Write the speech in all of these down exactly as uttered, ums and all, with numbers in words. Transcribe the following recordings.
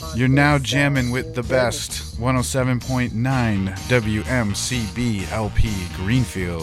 You're now jamming with the best. one oh seven point nine W M C B L P Greenfield.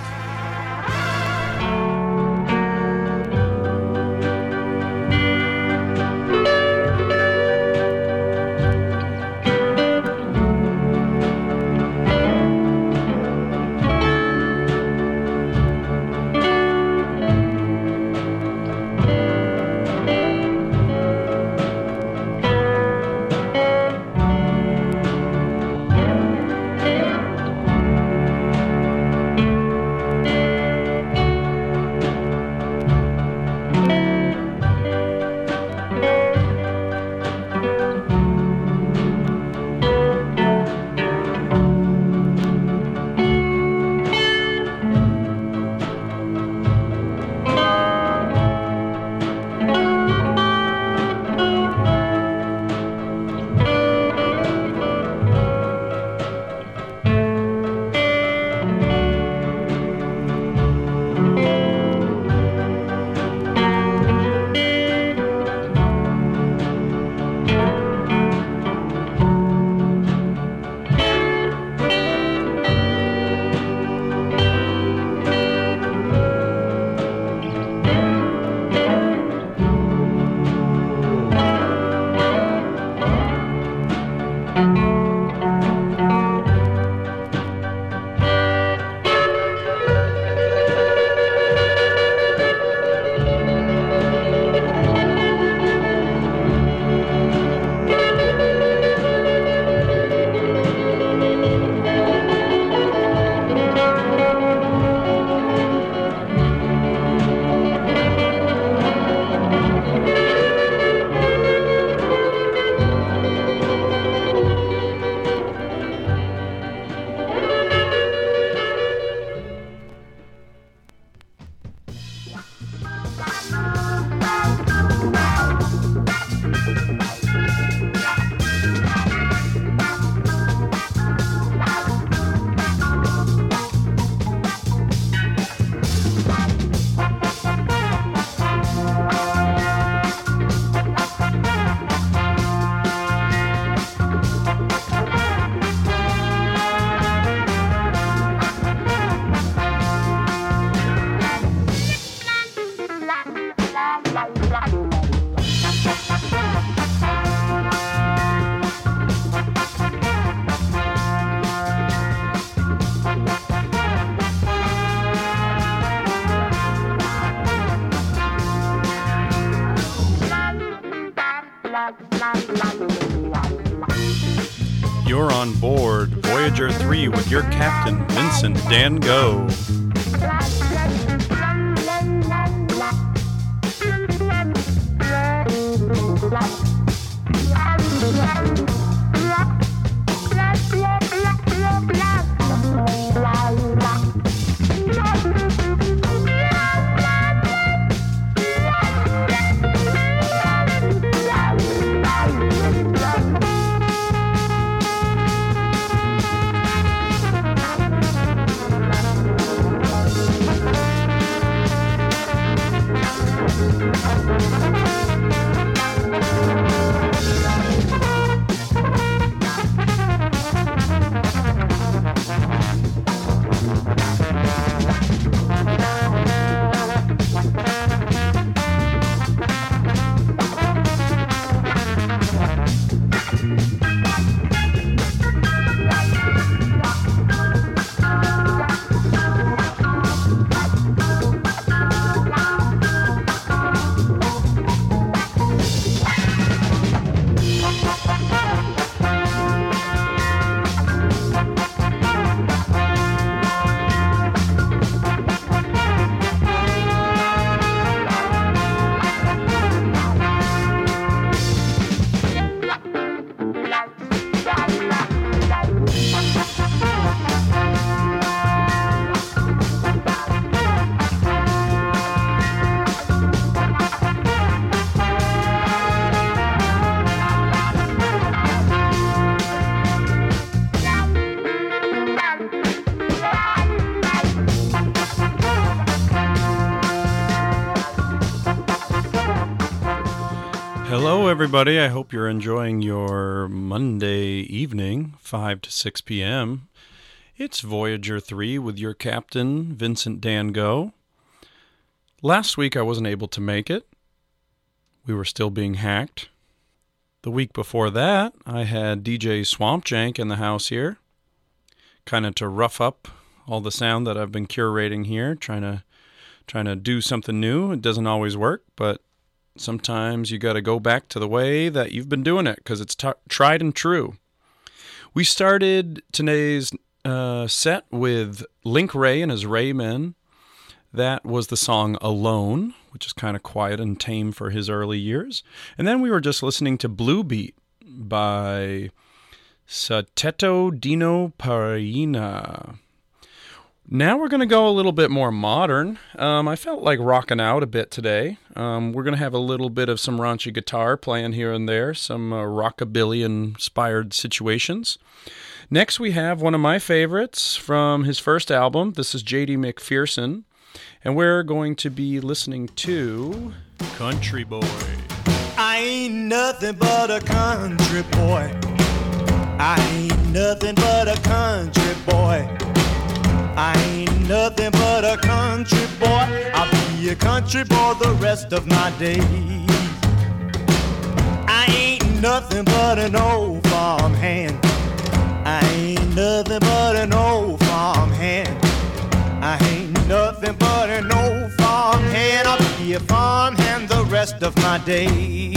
You're on board Voyager three with your captain, Vincent Dan Go. everybody. I hope you're enjoying your Monday evening, five to six p.m. It's Voyager three with your captain, Vincent Dango. Last week I wasn't able to make it. We were still being hacked. The week before that, I had D J Swampjank in the house here, kind of to rough up all the sound that I've been curating here, trying to trying to do something new. It doesn't always work, but sometimes you got to go back to the way that you've been doing it because it's t- tried and true. We started today's uh, set with Link Wray and his Wray Men. That was the song Alone, which is kind of quiet and tame for his early years. And then we were just listening to Blue Beat by Sateto Dino Parina. Now we're going to go a little bit more modern. Um, I felt like rocking out a bit today. Um, we're going to have a little bit of some raunchy guitar playing here and there, some uh, rockabilly-inspired situations. Next we have one of my favorites from his first album. This is J D McPherson, and we're going to be listening to Country Boy. I ain't nothing but a country boy. I ain't nothing but a country boy. I ain't nothing but a country boy. I'll be a country boy the rest of my days. I ain't nothing but an old farm hand. I ain't nothing but an old farm hand. I ain't nothing but an old farm hand. I'll be a farm hand the rest of my days.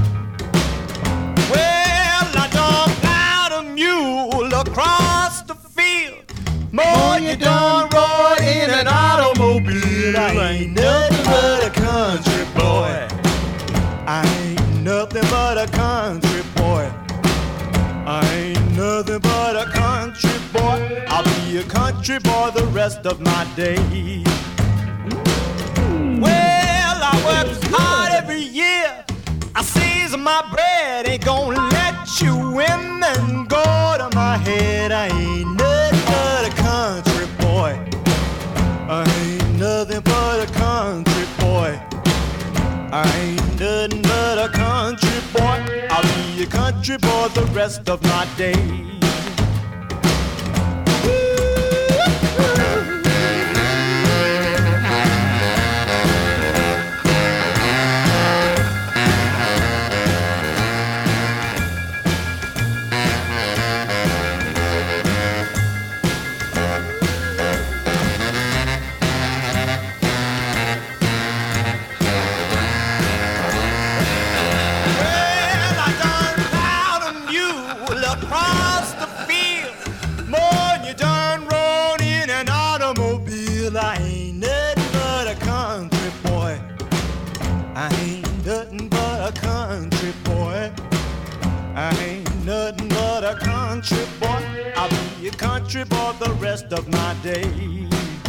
Well, I done plowed a mule across the field. More you done rode in an automobile. I ain't nothing but a country boy. I ain't nothing but a country boy. I ain't nothing but a country boy. I'll be a country boy the rest of my days. Well, I work hard every year. I season my bread. Ain't gonna let you women go to my head. I ain't nothing but a country boy. I ain't nothing but a country boy. I ain't nothing but a country boy. I'll be a country boy the rest of my days. I ain't nothing but a country boy. I ain't nothing but a country boy. I ain't nothing but a country boy. I'll be a country boy the rest of my days.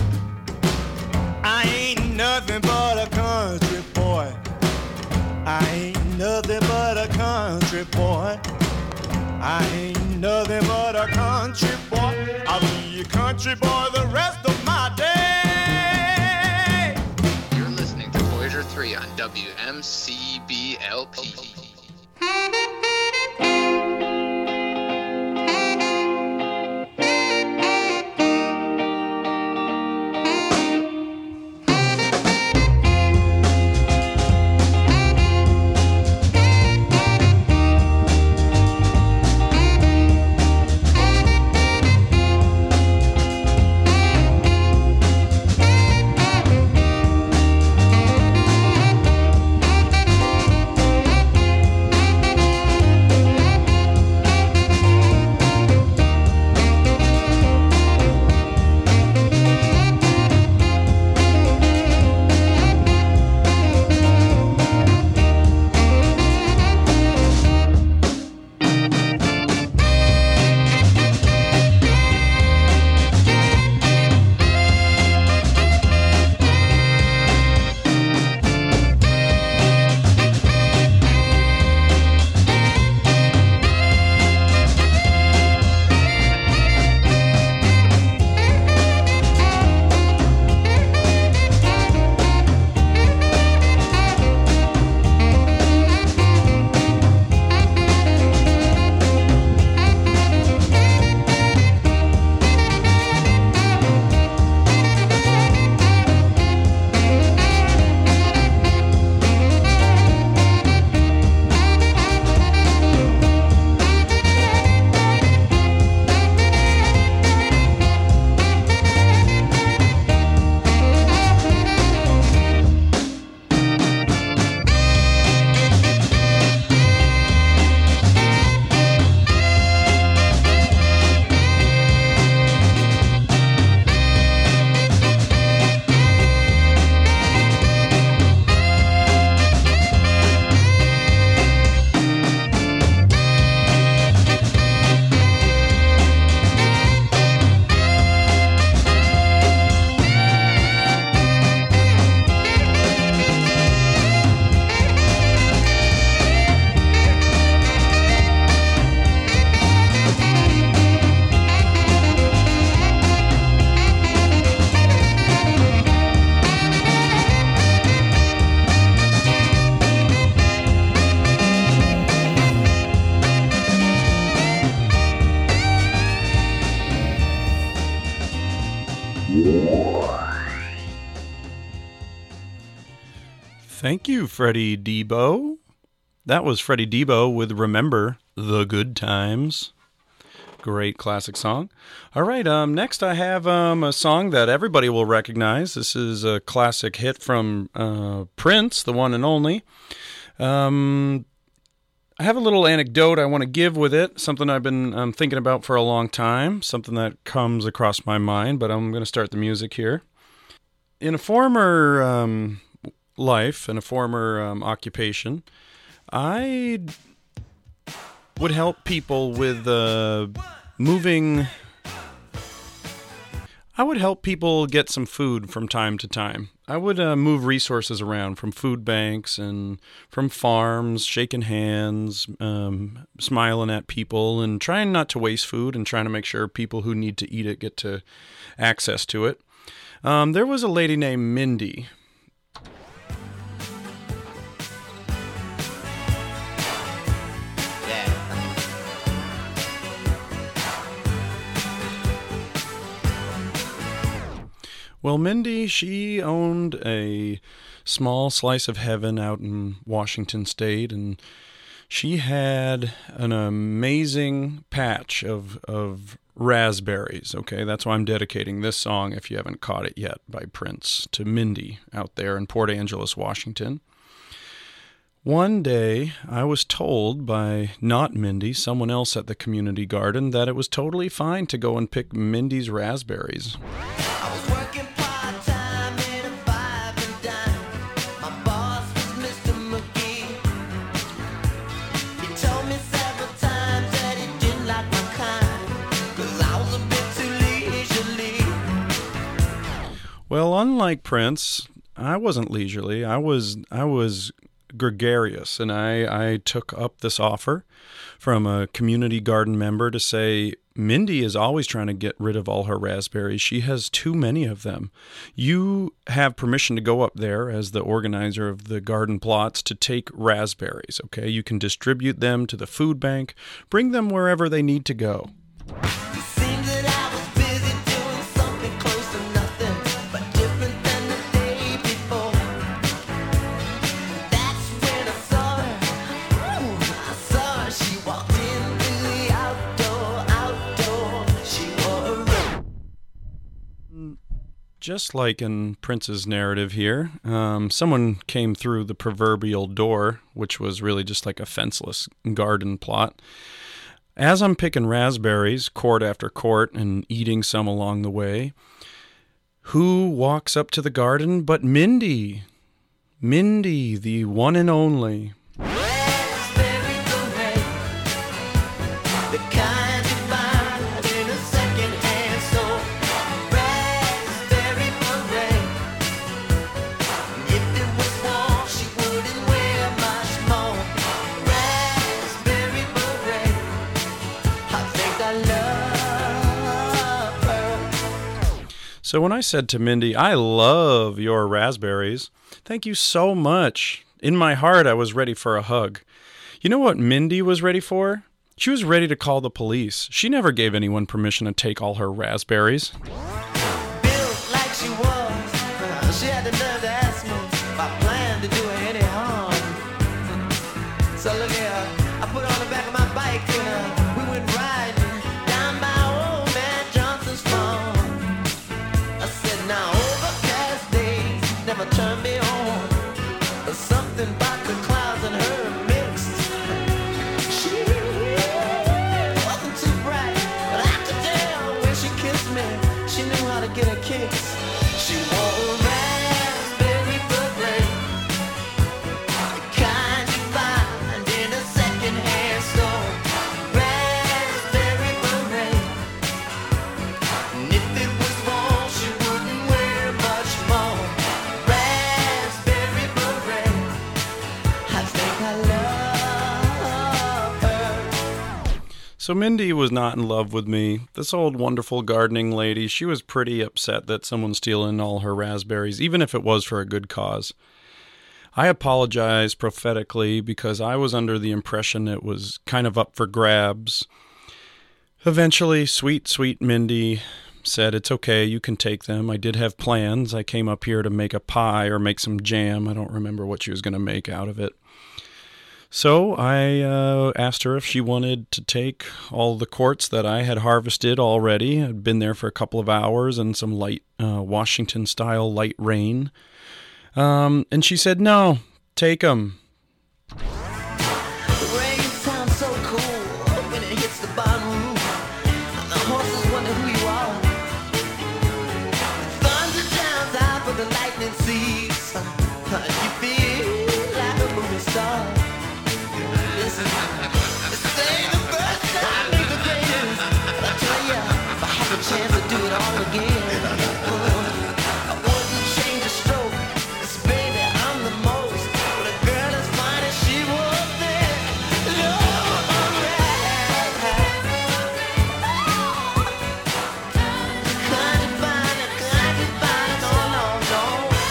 I ain't nothing but a country boy. I ain't nothing but a country boy. I ain't nothing but a country boy. I'll be a country boy the rest of my days. You're listening to Voyager three on W M C B L P. Thank you, Freddie Debo. That was Freddie Debo with Remember the Good Times. Great classic song. All right, um, next I have um, a song that everybody will recognize. This is a classic hit from uh, Prince, the one and only. Um, I have a little anecdote I want to give with it, something I've been um, thinking about for a long time, something that comes across my mind, but I'm going to start the music here. In a former um, life, in a former um, occupation, I would help people with uh, moving. I would help people get some food from time to time. I would uh, move resources around from food banks and from farms, shaking hands, um, smiling at people, and trying not to waste food and trying to make sure people who need to eat it get to access to it. Um, there was a lady named Mindy. Well, Mindy, she owned a small slice of heaven out in Washington State, and she had an amazing patch of of raspberries. Okay, that's why I'm dedicating this song, if you haven't caught it yet, by Prince, to Mindy out there in Port Angeles, Washington. One day, I was told by not Mindy, someone else at the community garden, that it was totally fine to go and pick Mindy's raspberries. I was working part-time in a five and dime. My boss was Mister McGee. He told me several times that he didn't like my kind, 'cause I was a bit too leisurely. Well, unlike Prince, I wasn't leisurely. I was I was gregarious, and I, I took up this offer from a community garden member to say, Mindy is always trying to get rid of all her raspberries. She has too many of them. You have permission to go up there as the organizer of the garden plots to take raspberries, okay? You can distribute them to the food bank, bring them wherever they need to go. It seemed that I was busy doing something close to nothing, but different than the day before. That's when I saw her. Ooh, I saw her. She walked in in the outdoor, outdoor. She wore a red. Just like in Prince's narrative here, um, someone came through the proverbial door, which was really just like a fenceless garden plot. As I'm picking raspberries, quart after quart, and eating some along the way, who walks up to the garden but Mindy? Mindy, the one and only. Raspberry beret, the kind you find in a second-hand store. Raspberry beret. If it was warm, she wouldn't wear much more. Raspberry beret. I think I love her. So when I said to Mindy, I love your raspberries, thank you so much. In my heart, I was ready for a hug. You know what Mindy was ready for? She was ready to call the police. She never gave anyone permission to take all her raspberries. Built like she was, she had the nerve to ask me if I planned to do her any harm. So look here, I put her on the back of my bike and uh, we went riding down by old man Johnson's farm. I said, now overcast days never turn me on. There's something about the clouds and her mixed. She wasn't too bright, but I could tell when she kissed me, she knew how to get her kicks. She wore a raspberry beret, the kind you find in a second-hand store. Raspberry beret, and if it was warm, she wouldn't wear much more. Raspberry beret, I think I love her. So Mindy was not in love with me. This old wonderful gardening lady, she was pretty upset that someone's stealing all her raspberries, even if it was for a good cause. I apologize prophetically because I was under the impression it was kind of up for grabs. Eventually, sweet, sweet Mindy said, it's okay, you can take them. I did have plans. I came up here to make a pie or make some jam. I don't remember what she was going to make out of it. So I uh, asked her if she wanted to take all the quartz that I had harvested already. I'd been there for a couple of hours and some light uh, Washington-style light rain. Um, and she said, no, take them. The rain sounds so cool when it hits the bottom roof. The horses wonder who you are. The thunder drowns out, but the lightning sees. You feel like a movie star. Listen, this ain't the first time I make the greatest. I tell ya, if I had a chance to do it all again, I wouldn't change a stroke. 'Cause baby, I'm the most. But a girl as fine as she was there. No, alright. Can't you find it? Can't you find it? No, no, no.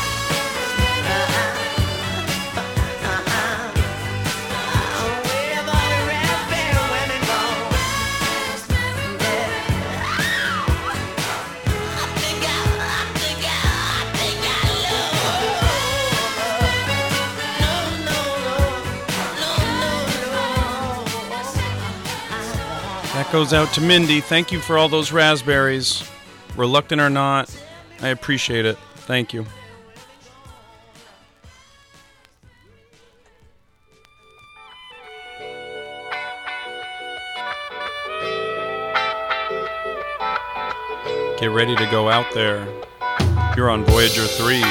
Uh-uh. Uh-uh. Where have all the raspberry women gone? Yeah. I think I, I think I, I think I love. No, no, no, no, no. That goes out to Mindy. Thank you for all those raspberries. Reluctant or not, I appreciate it. Thank you. Get ready to go out there. You're on Voyager three.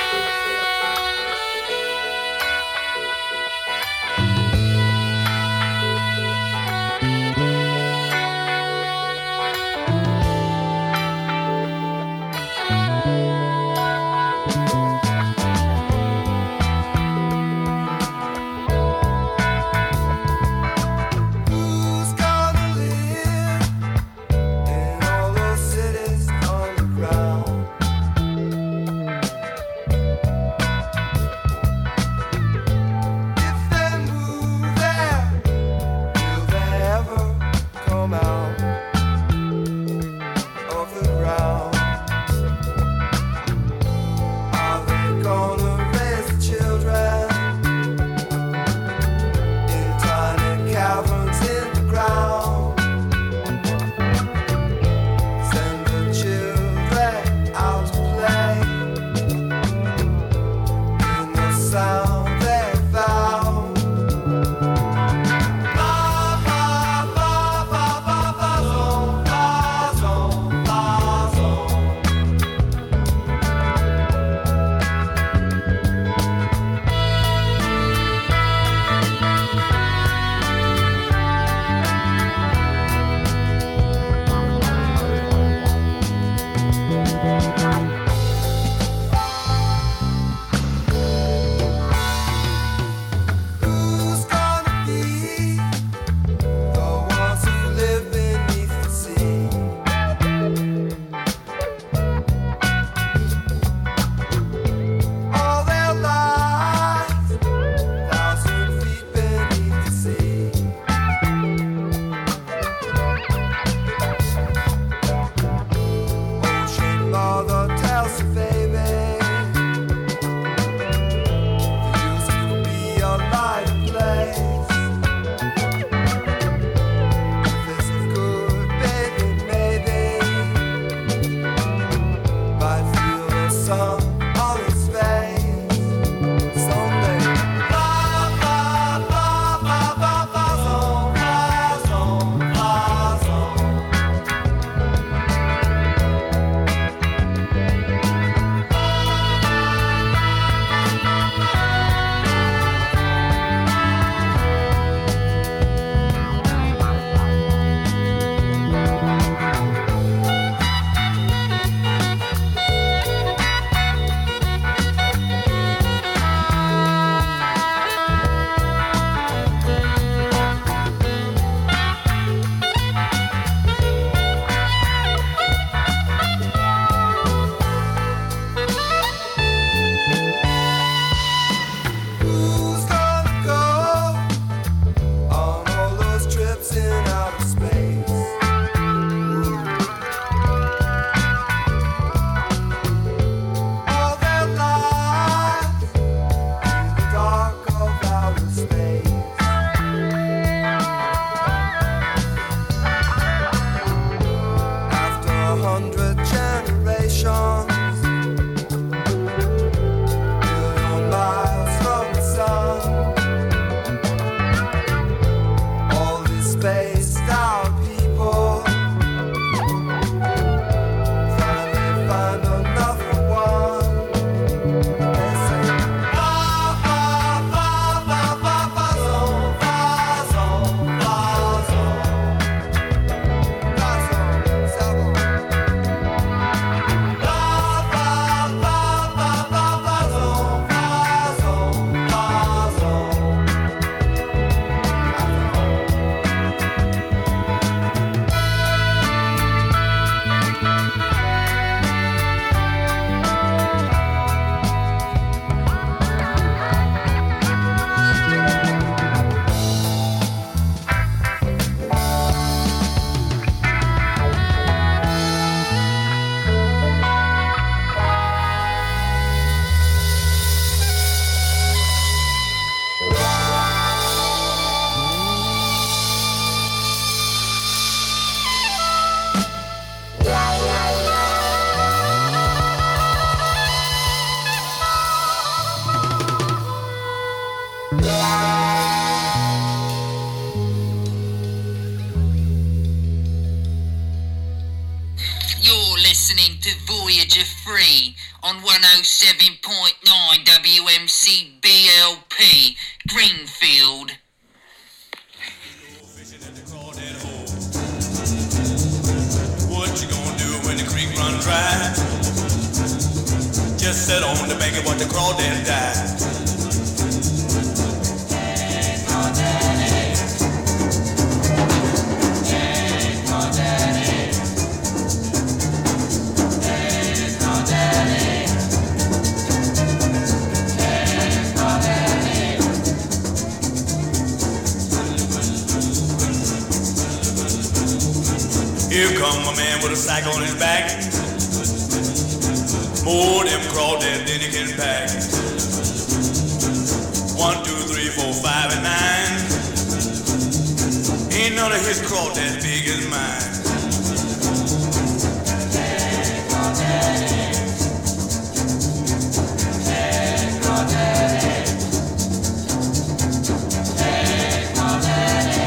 Who's gonna live in all those cities underground? listening to Voyager three on one oh seven point nine W M C B L P, Greenfield. What you gonna do when the creek run dry? Just sit on the bank and watch the crawdad die. Here come a man with a sack on his back. More them crawdads than he can pack. One, two, three, four, five, and nine. Ain't none of his crawdads big as mine. Hey, crawdaddy. Hey, crawdaddy. Hey, crawdaddy.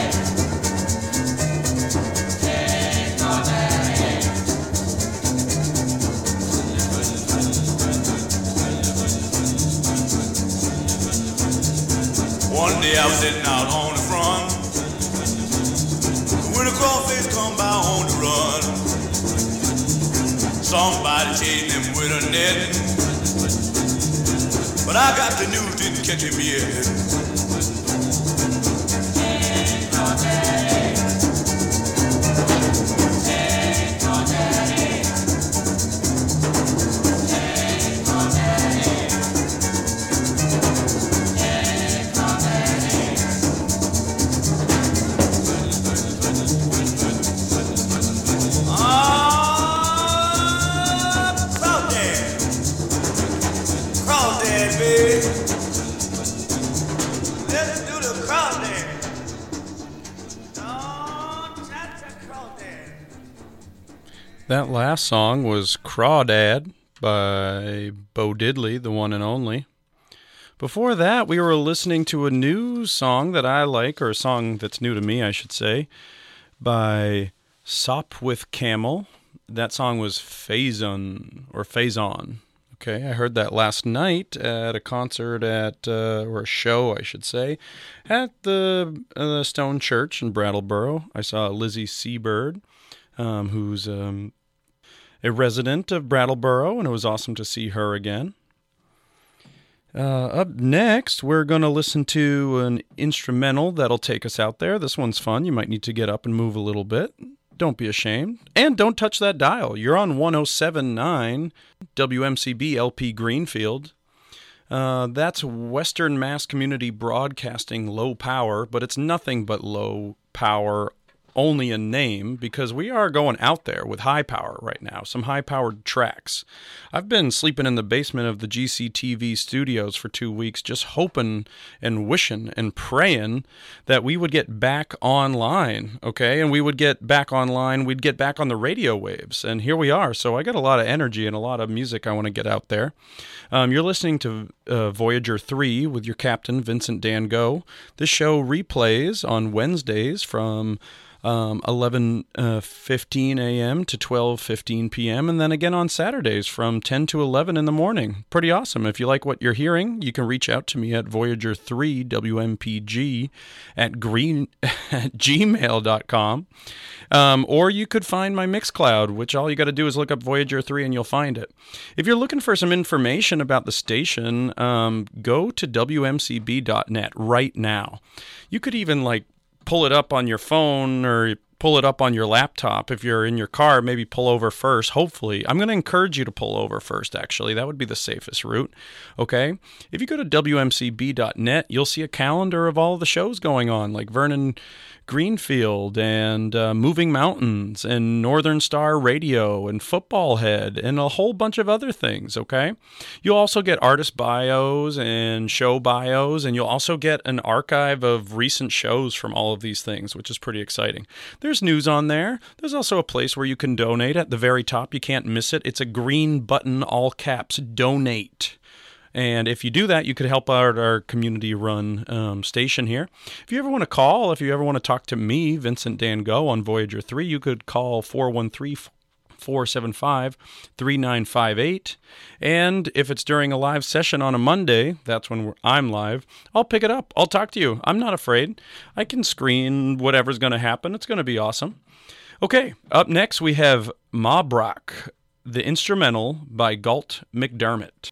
One day I was sitting out on the front when a crawfish come by on the run. Somebody chasing him with a net, but I got the news, didn't catch him yet. Hey, crawdaddy. Hey, crawdaddy. Hey, crawdaddy. That last song was Crawdad by Bo Diddley, the one and only. Before that, we were listening to a new song that I like, or a song that's new to me, I should say, by Sop with Camel. That song was Faison, or Faison. Okay, I heard that last night at a concert at, uh, or a show, I should say, at the uh, Stone Church in Brattleboro. I saw Lizzie Seabird, um, who's um, a resident of Brattleboro, and it was awesome to see her again. Uh, up next, we're going to listen to an instrumental that'll take us out there. This one's fun. You might need to get up and move a little bit. Don't be ashamed. And don't touch that dial. You're on one oh seven point nine W M C B L P Greenfield. Uh, that's Western Mass Community Broadcasting low power, but it's nothing but low power, only a name, because we are going out there with high power right now, some high-powered tracks. I've been sleeping in the basement of the G C T V studios for two weeks, just hoping and wishing and praying that we would get back online, okay? And we would get back online, we'd get back on the radio waves, and here we are. So I got a lot of energy and a lot of music I want to get out there. Um, you're listening to uh, Voyager three with your captain, Vincent Dan Go. This show replays on Wednesdays from Um, eleven fifteen a.m. to twelve fifteen p.m. and then again on Saturdays from ten to eleven in the morning. Pretty awesome. If you like what you're hearing, you can reach out to me at Voyager three W M P G at green at gmail dot com. Um, or you could find my Mixcloud, which all you got to do is look up Voyager three and you'll find it. If you're looking for some information about the station, um, go to W M C B dot net right now. You could even like pull it up on your phone or pull it up on your laptop. If you're in your car, maybe pull over first, hopefully. I'm going to encourage you to pull over first, actually. That would be the safest route, okay? If you go to W M C B dot net, you'll see a calendar of all the shows going on, like Vernon Greenfield and uh, Moving Mountains and Northern Star Radio and Football Head and a whole bunch of other things, okay? You'll also get artist bios and show bios, and you'll also get an archive of recent shows from all of these things, which is pretty exciting. There's news on there. There's also a place where you can donate at the very top. You can't miss it. It's a green button, all caps, donate. And if you do that, you could help out our community-run um, station here. If you ever want to call, if you ever want to talk to me, Vincent Dan Go, on Voyager three, you could call four one three, four seven five, three nine five eight. And if it's during a live session on a Monday, that's when we're, I'm live, I'll pick it up. I'll talk to you. I'm not afraid. I can screen whatever's going to happen. It's going to be awesome. Okay, up next we have Mob Rock, the instrumental by Galt McDermott.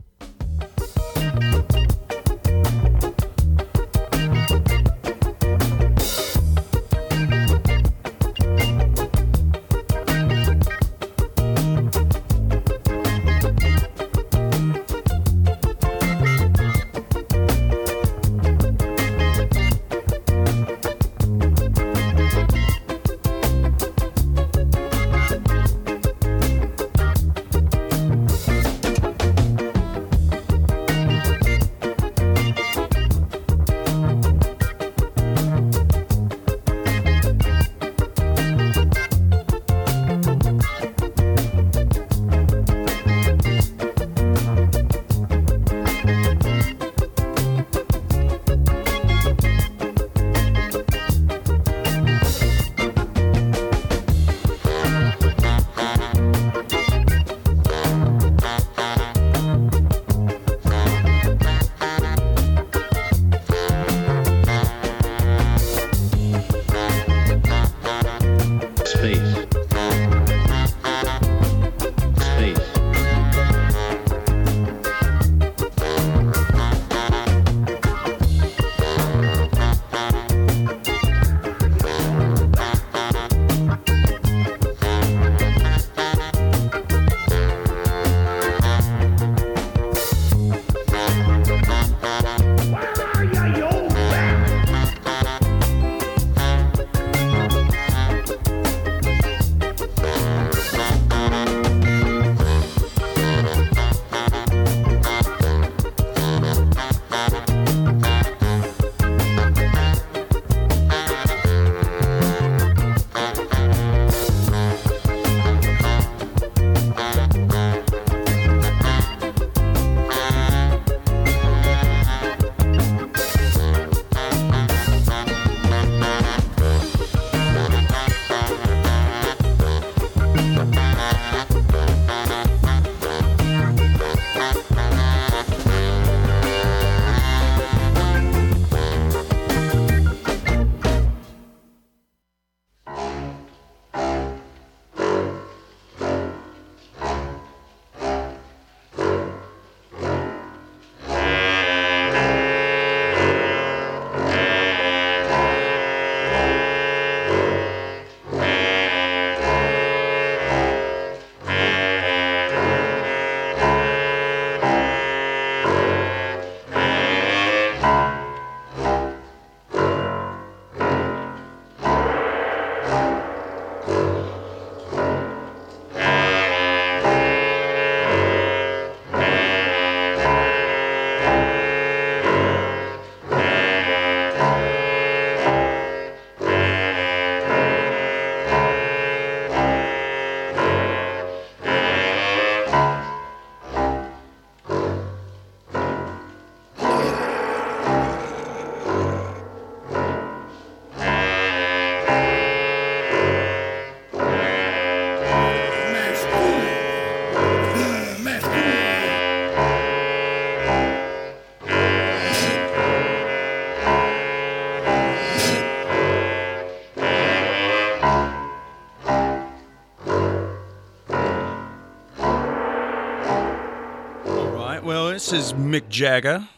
This is Mick Jagger.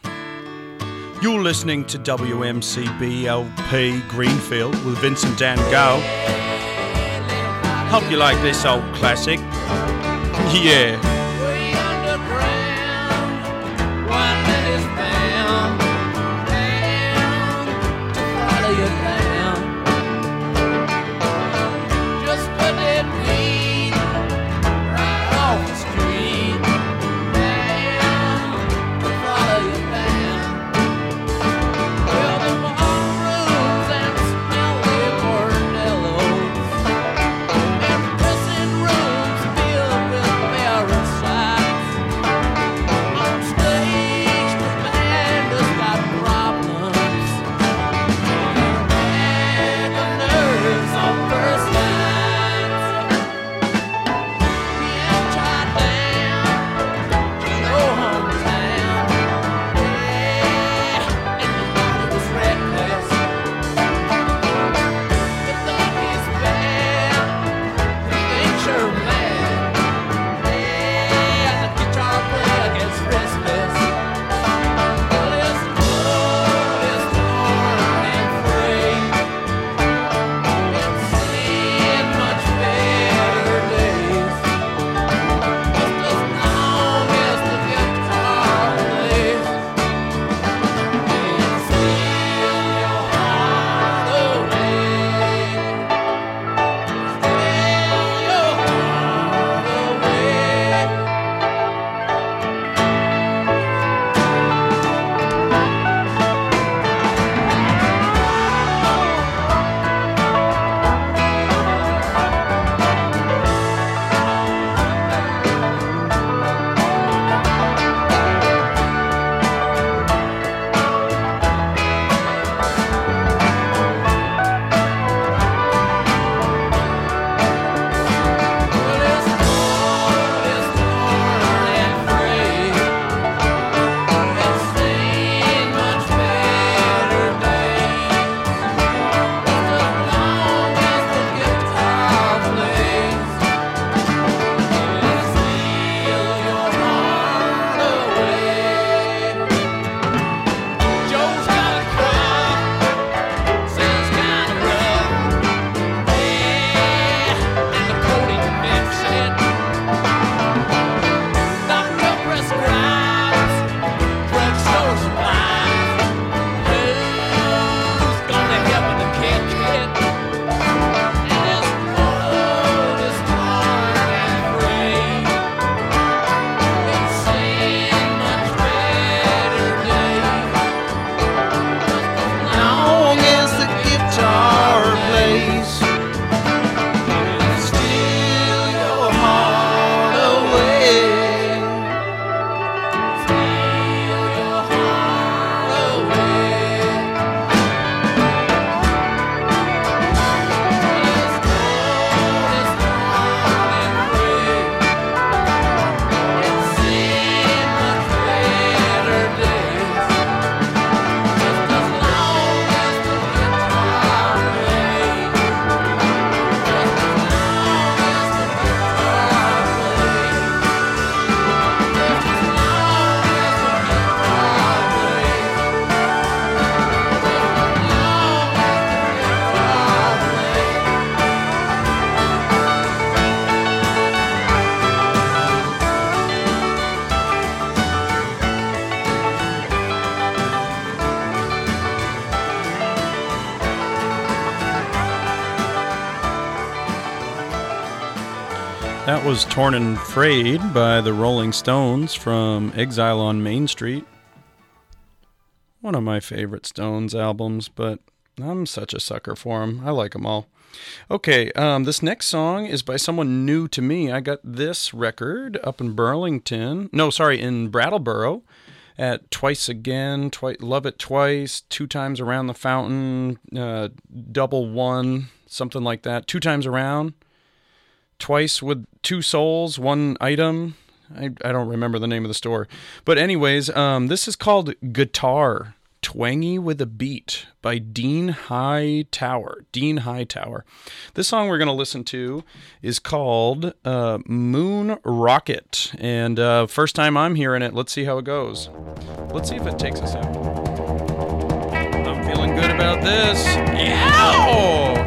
You're listening to W M C B L P Greenfield with Vincent Dan Go. Hope you like this old classic. Yeah. Parents That was Torn and Frayed by the Rolling Stones from Exile on Main Street. One of my favorite Stones albums, but I'm such a sucker for them. I like them all. Okay, um, this next song is by someone new to me. I got this record up in Burlington. No, sorry, in Brattleboro at Twice Again, twi- Love It Twice, Two Times Around the Fountain, uh, Double One, something like that. Two Times Around. Twice with two souls, one item. I, I don't remember the name of the store. But anyways, um, this is called Guitar, Twangy with a Beat by Dean Hightower. Dean Hightower. This song we're going to listen to is called uh, Moon Rocket. And uh, first time I'm hearing it, let's see how it goes. Let's see if it takes us out. I'm feeling good about this. Yow!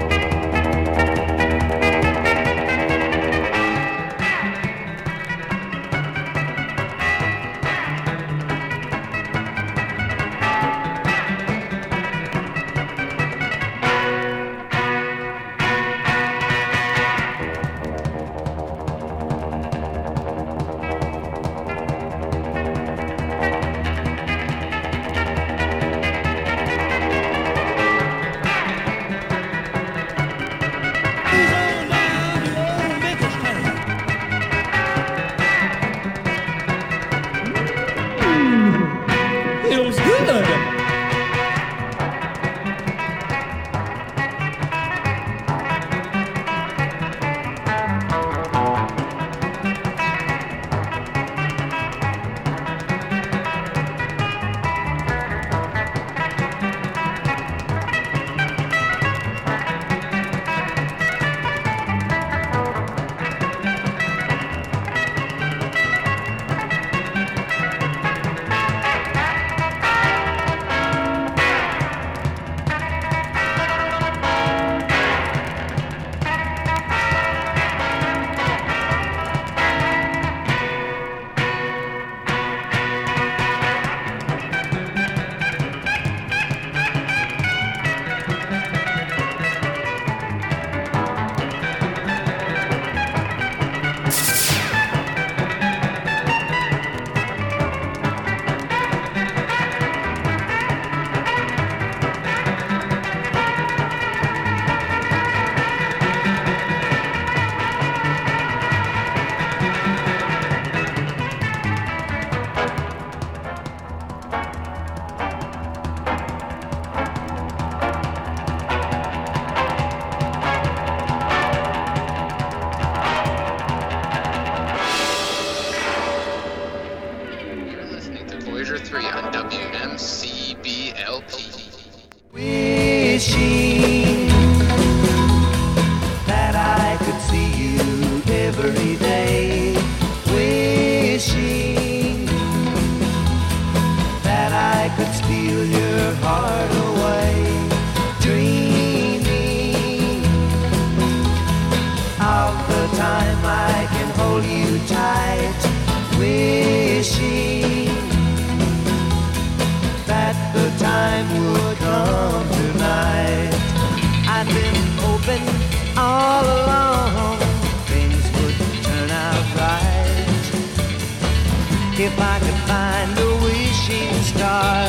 If I could find a wishing star,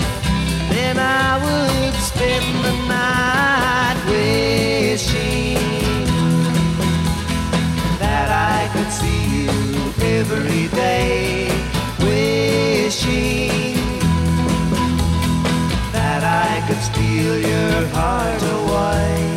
then I would spend the night wishing that I could see you every day, wishing that I could steal your heart away.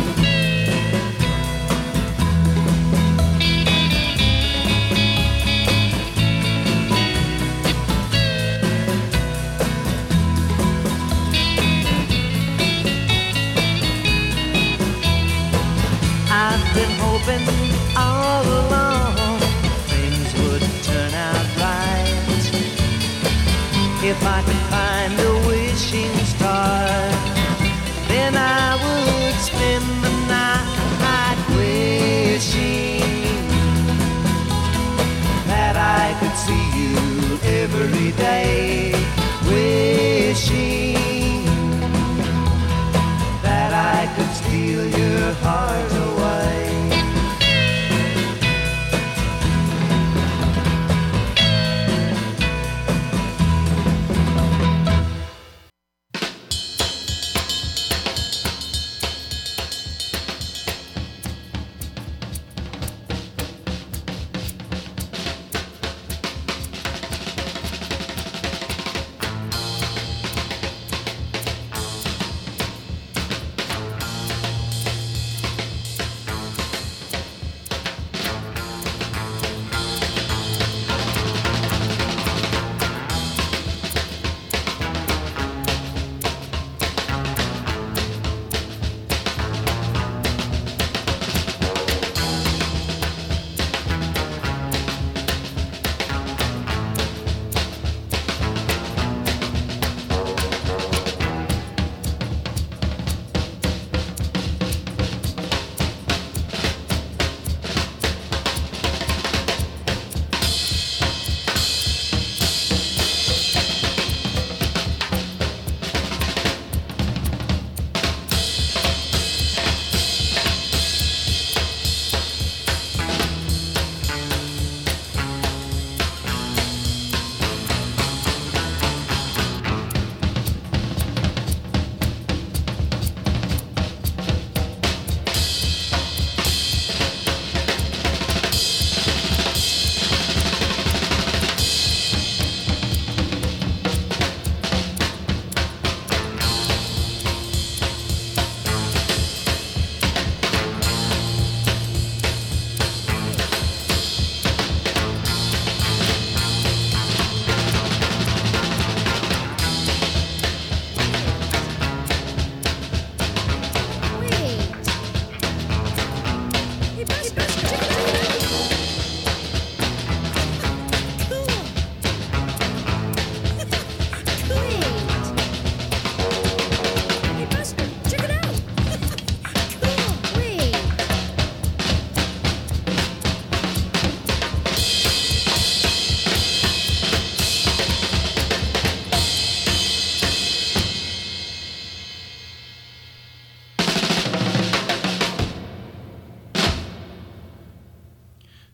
I've been hoping all along things would turn out right. If I could find a wishing star, then I would spend the night wishing that I could see you every day, wishing that I could steal your heart away.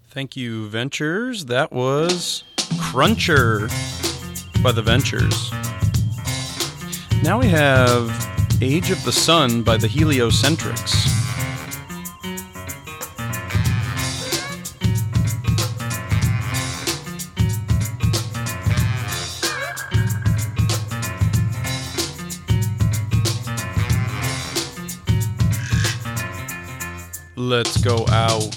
Thank you, Ventures. That was Cruncher by the Ventures. Now we have Age of the Sun by the Heliocentrics. Let's go out.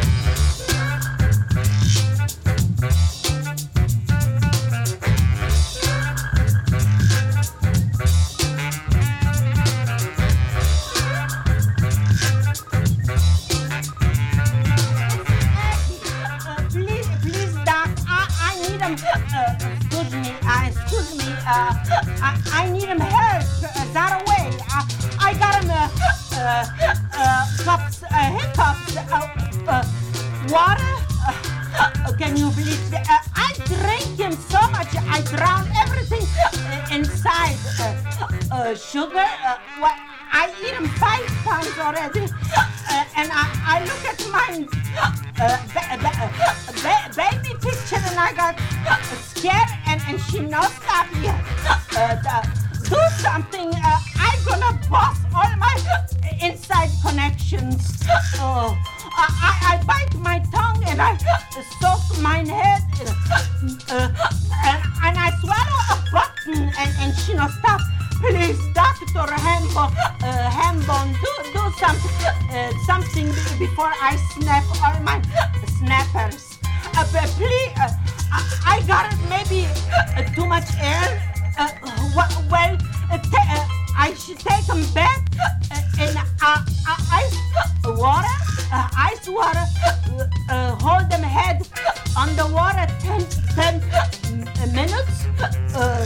Sugar? Uh, what? I eat them five pounds already, uh, and I, I look at my uh, ba- ba- ba- baby picture, and I got scared, and, and she knows stop yet. Uh, the, do something. Uh, I'm gonna bust all my inside connections. Uh, I, I bite my tongue, and I soak my head, uh, and, and I swallow a button, and, and she knows stop. Please, Doctor Hambone, uh, Hambone, do, do something, uh, something before I snap all my snappers. Uh, but please, uh, I, I got maybe uh, too much air. Uh, well, uh, ta- uh, I should take them back uh, in uh, uh, ice water, uh, ice water, uh, uh, hold them head on the water ten, ten minutes. Uh,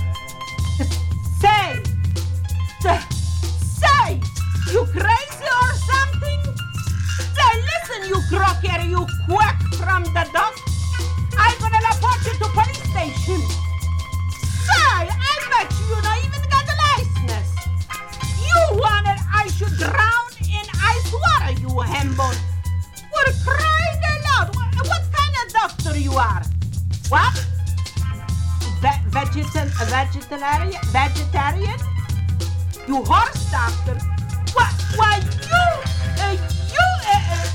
Say, say, you crazy or something? Say, listen, you croaker, you quack from the duck. I'm gonna report you to police station. Say, I bet you don't even got the license. You wanted I should drown in ice water, you Hambone. For crying out loud, what, what kind of doctor you are? What? Ve- vegetan- vegetarian? Vegetarian? You horse doctor? Why, why you, uh, you, uh, uh,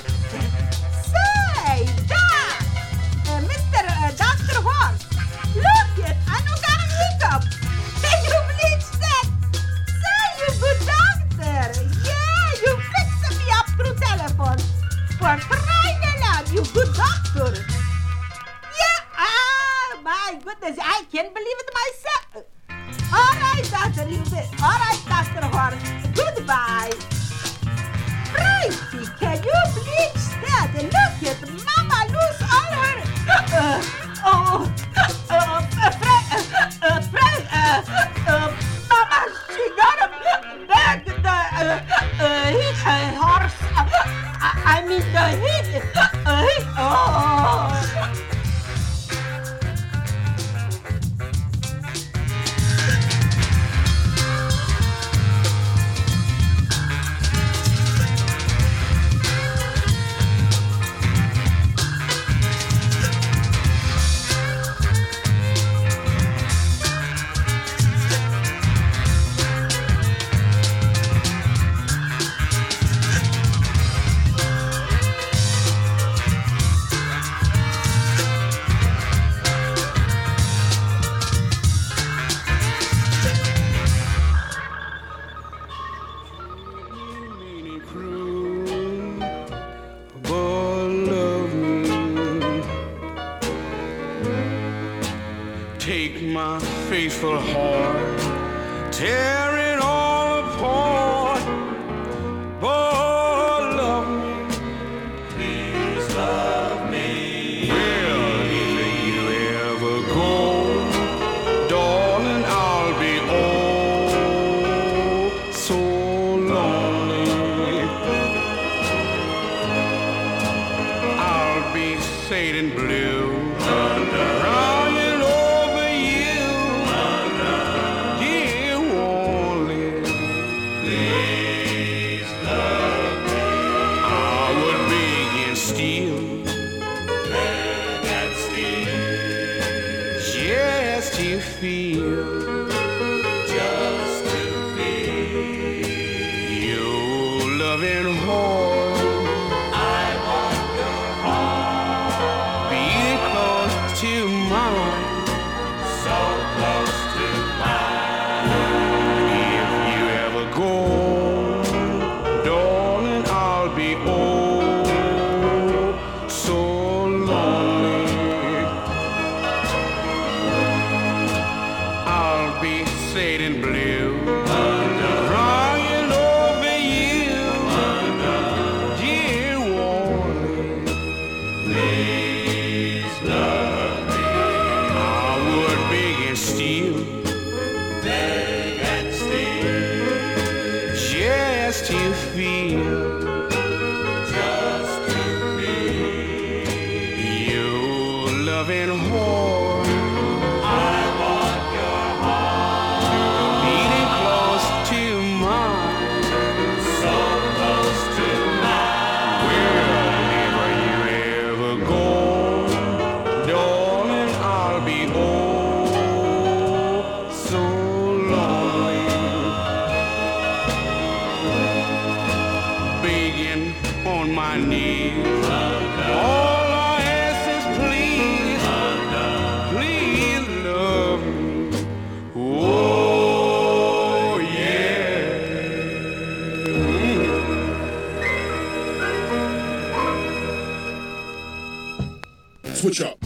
say, Doc, uh, Mister Uh, Doctor Horse, look it, I don't got a hiccup. Can you bleach that? Say, you good doctor. Yeah, you fix me up through telephone. For crying out loud, you good doctor. My goodness, I can't believe it myself. All right, Doctor Hubert. All right, Doctor Horn. Goodbye. Righty, can you bleach that? Look at Mama lose all her... Uh, oh, uh, uh, uh, uh, uh, uh, Mama, she got a back the uh, uh, heat uh, horse. Uh, I, I mean the heat. Uh, heat. Oh. Faithful heart, tear it all apart. Boy, love me, please love me. Well, if you ever go, darling, I'll be oh so lonely. I'll be sad and blue. Please love me. I would beg and steal begging on my knees. All I ask is please, please love me. Oh, yeah. Switch up.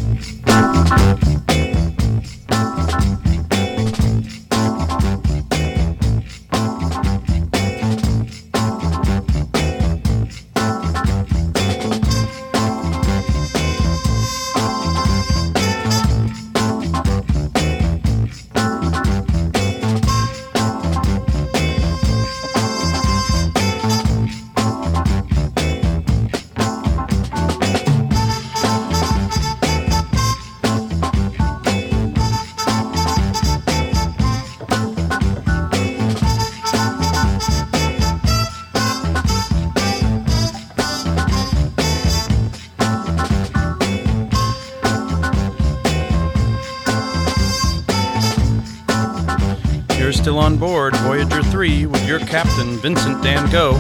Still on board Voyager three with your captain, Vincent Dan Go.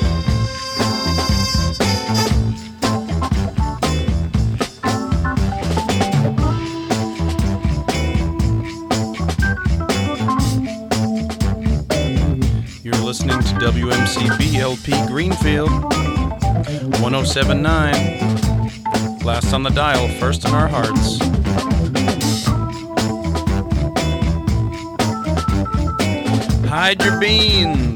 You're listening to W M C B L P Greenfield, one oh seven point nine. Last on the dial, first in our hearts. Hide your beans.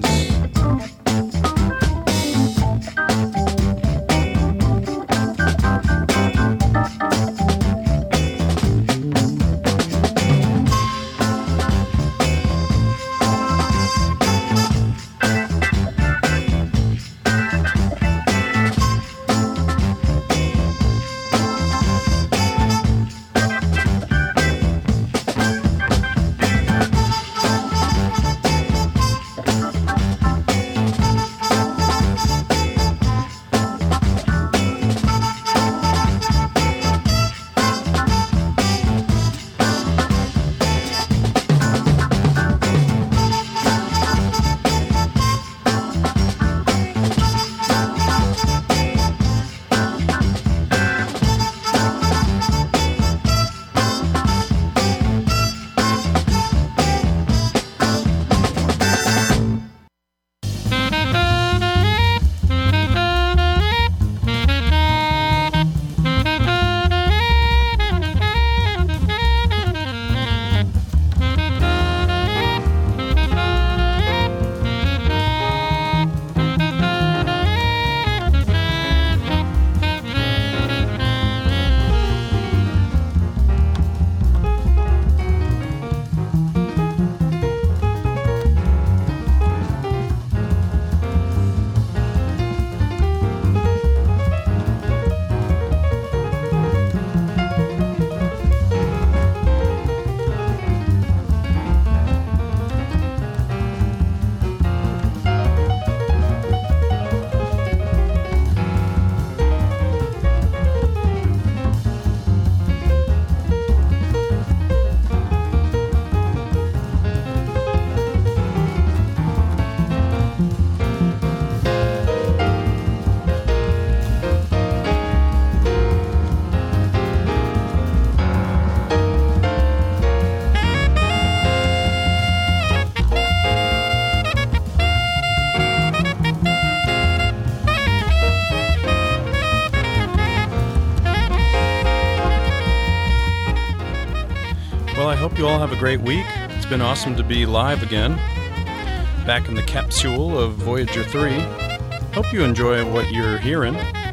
Well, I hope you all have a great week. It's been awesome to be live again, back in the capsule of Voyager three. Hope you enjoy what you're hearing.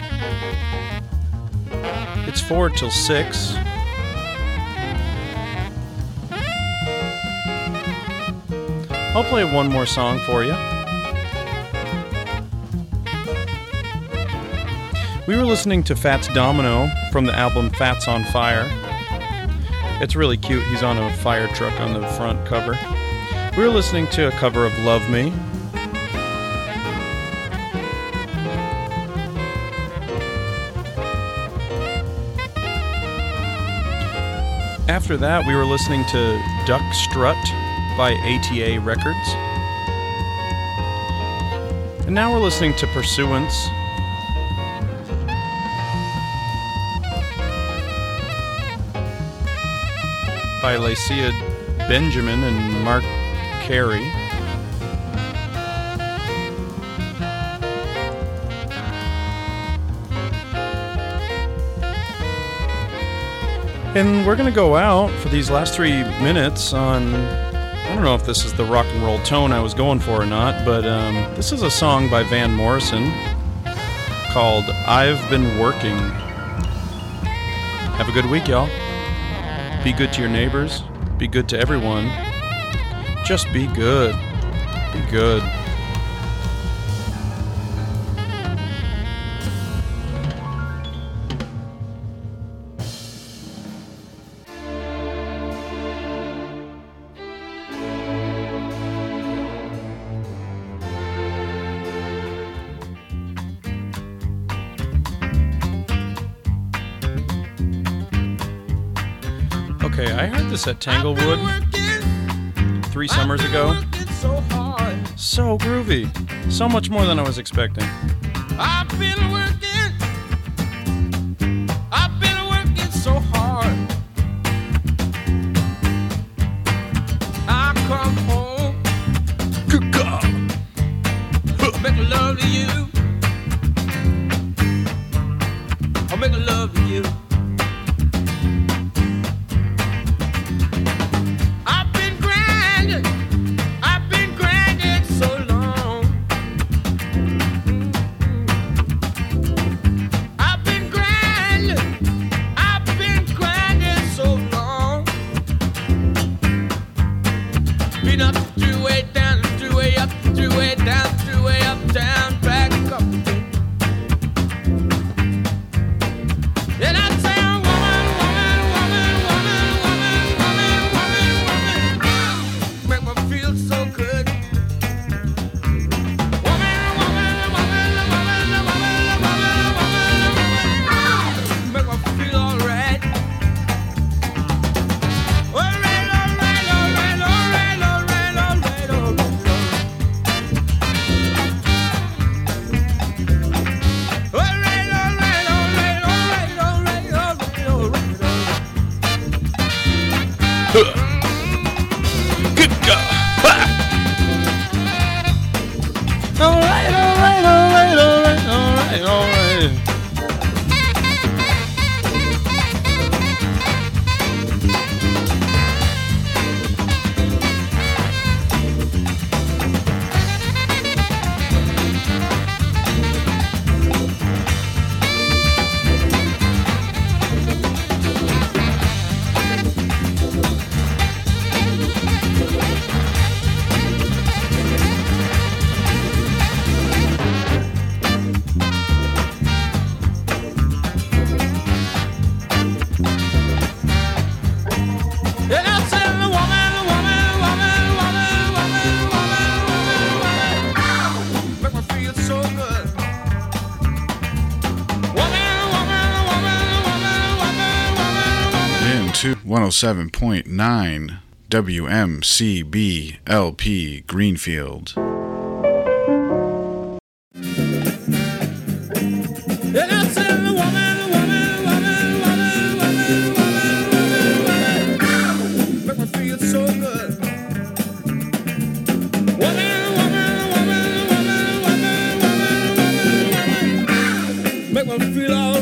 It's four till six. I'll play one more song for you. We were listening to Fats Domino from the album Fats on Fire. It's really cute. He's on a fire truck on the front cover. We were listening to a cover of Love Me. After that, we were listening to Duck Strut by A T A Records. And now we're listening to Pursuance by Lycia Benjamin and Mark Carey. And we're going to go out for these last three minutes on, I don't know if this is the rock and roll tone I was going for or not, but um, this is a song by Van Morrison called I've Been Working. Have a good week, y'all. Be good to your neighbors. Be good to everyone. Just be good. Be good. Okay, I heard this at Tanglewood three summers ago. So groovy. So much more than I was expecting. I've been working. I've been working so hard. I come home. Good God. Make love to you. I'll make love to you. one oh seven point nine W M C B L P Greenfield. Make me feel all